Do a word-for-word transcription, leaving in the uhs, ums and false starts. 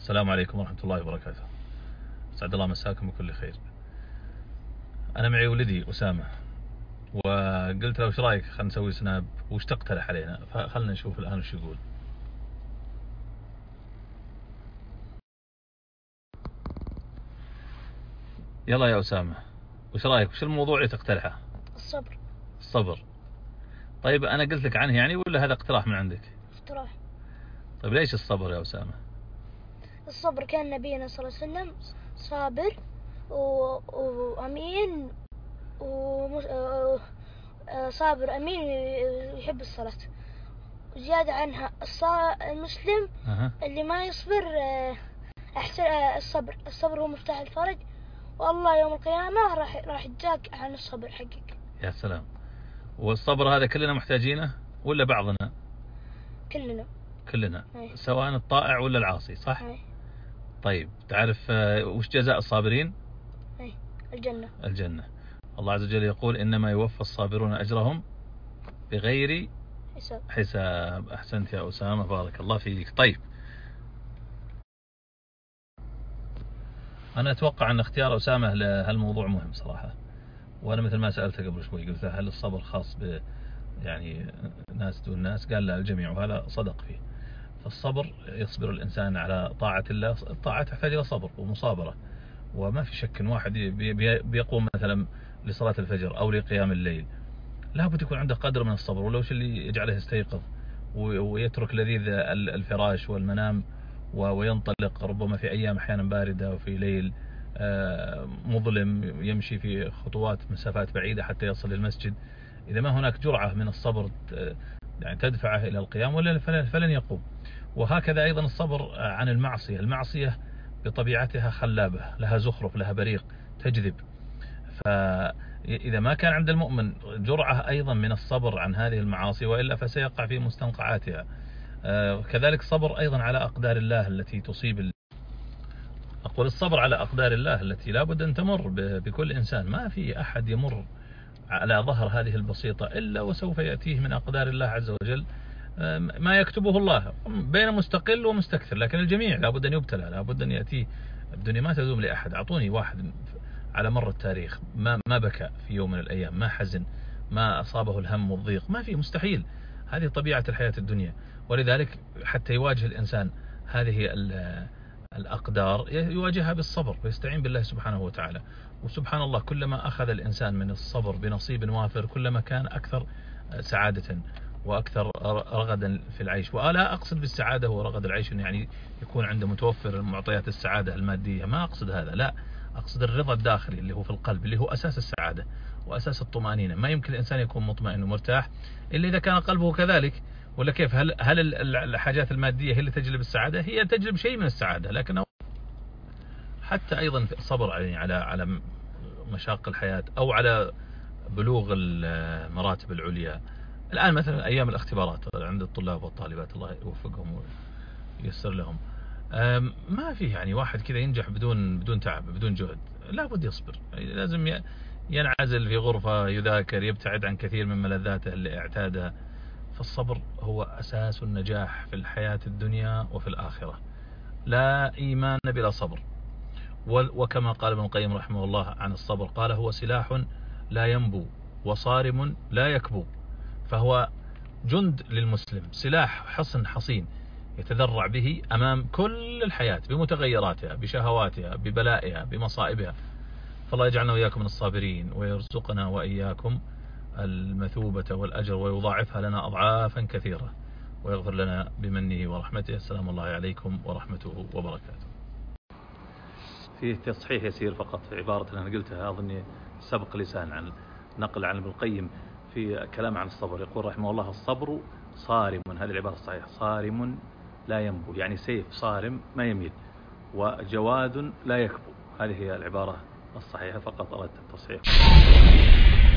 السلام عليكم ورحمة الله وبركاته. سعد الله مساكم بكل خير. أنا معي ولدي أسامة، وقلت له وش رايك خلنا نسوي سناب وش تقترح علينا، فخلنا نشوف الآن وش يقول. يلا يا أسامة، وش رايك، وش الموضوع اللي تقترحه؟ الصبر. الصبر. طيب أنا قلت لك عنه يعني ولا هذا اقتراح من عندك؟ اقتراح. طيب ليش الصبر يا أسامة؟ الصبر كان نبينا صلى الله عليه وسلم صابر و... وأمين وصابر أمين ويحب الصلاة. وزيادة عنها الصا... المسلم أه. اللي ما يصبر أحسن. الصبر الصبر هو مفتاح الفرج، والله يوم القيامة راح راح يجاك عن الصبر حقك. يا سلام. والصبر هذا كلنا محتاجينه ولا بعضنا؟ كلنا. كلنا. هي. سواء الطائع ولا العاصي، صح؟ هي. طيب تعرف وش جزاء الصابرين؟ هي. الجنة. الجنة. الله عز وجل يقول إنما يوفى الصابرون أجرهم بغير حساب. حساب. أحسنت يا أسامة، بارك الله فيك. طيب أنا أتوقع أن اختيار أسامة لهالموضوع مهم صراحة، وأنا مثل ما سألته قبل شوي قلت هل الصبر خاص ب يعني ناس دون ناس؟ قال لا، الجميع، وهذا صدق فيه. فالصبر يصبر الإنسان على طاعة الله. الطاعة تحتاج إلى صبر ومصابرة، وما في شك إن واحد بيقوم مثلا لصلاة الفجر أو لقيام الليل لابد يكون عنده قدر من الصبر، ولو شيء اللي يجعله يستيقظ ويترك لذيذ الفراش والمنام وينطلق، ربما في أيام أحيانا باردة وفي ليل مظلم، يمشي في خطوات مسافات بعيدة حتى يصل للمسجد. إذا ما هناك جرعة من الصبر يعني تدفعه إلى القيام ولا فلن يقوم. وهكذا أيضا الصبر عن المعصية. المعصية بطبيعتها خلابة، لها زخرف، لها بريق، تجذب. فإذا ما كان عند المؤمن جرعة أيضا من الصبر عن هذه المعاصي وإلا فسيقع في مستنقعاتها. كذلك الصبر أيضا على أقدار الله التي تصيب. أقول الصبر على أقدار الله التي لابد أن تمر بكل إنسان. ما في أحد يمر على ظهر هذه البسيطة إلا وسوف يأتيه من أقدار الله عز وجل ما يكتبه الله، بين مستقل ومستكثر، لكن الجميع لابد أن يبتلى، لابد أن يأتيه. الدنيا ما تدوم لأحد. أعطوني واحد على مر التاريخ ما ما بكى في يوم من الأيام، ما حزن، ما أصابه الهم والضيق، ما في، مستحيل. هذه طبيعة الحياة الدنيا. ولذلك حتى يواجه الإنسان هذه الأقدار يواجهها بالصبر ويستعين بالله سبحانه وتعالى. وسبحان الله كلما أخذ الإنسان من الصبر بنصيب وافر كلما كان أكثر سعادة وأكثر رغدا في العيش. ولا أقصد بالسعادة ورغد العيش يعني يكون عنده متوفر معطيات السعادة المادية، ما أقصد هذا، لا، أقصد الرضا الداخلي اللي هو في القلب، اللي هو أساس السعادة وأساس الطمأنينة. ما يمكن الإنسان يكون مطمئن ومرتاح إلا إذا كان قلبه كذلك. ولا كيف؟ هل هل الحاجات المادية هي اللي تجلب السعادة؟ هي تجلب شيء من السعادة، لكن حتى أيضا الصبر على على مشاق الحياة أو على بلوغ المراتب العليا. الآن مثلا أيام الاختبارات عند الطلاب والطالبات، الله يوفقهم وييسر لهم، ما فيه يعني واحد كذا ينجح بدون بدون تعب بدون جهد. لا بد يصبر، لازم ينعزل في غرفة يذاكر، يبتعد عن كثير من ملذاته اللي اعتادها. فالصبر هو أساس النجاح في الحياة الدنيا وفي الآخرة. لا إيمان بلا صبر. وكما قال ابن القيم رحمه الله عن الصبر قال هو سلاح لا ينبو وصارم لا يكبو. فهو جند للمسلم، سلاح، حصن حصين يتذرع به أمام كل الحياة بمتغيراتها، بشهواتها، ببلائها، بمصائبها. فالله يجعلنا وإياكم من الصابرين ويرزقنا وإياكم المثوبة والأجر ويضاعفها لنا أضعافا كثيرة ويغفر لنا بمنه ورحمته. السلام الله عليكم ورحمته وبركاته. فيه تصحيح يسير فقط في عبارة أنا قلتها، أظني سبق لسان عن نقل عن ابن القيم في كلام عن الصبر. يقول رحمه الله الصبر صارم، هذه العبارة الصحيحة، صارم لا ينبو، يعني سيف صارم ما يميل، وجواد لا يكبو، هذه هي العبارة الصحيحة، فقط أردت التصحيح.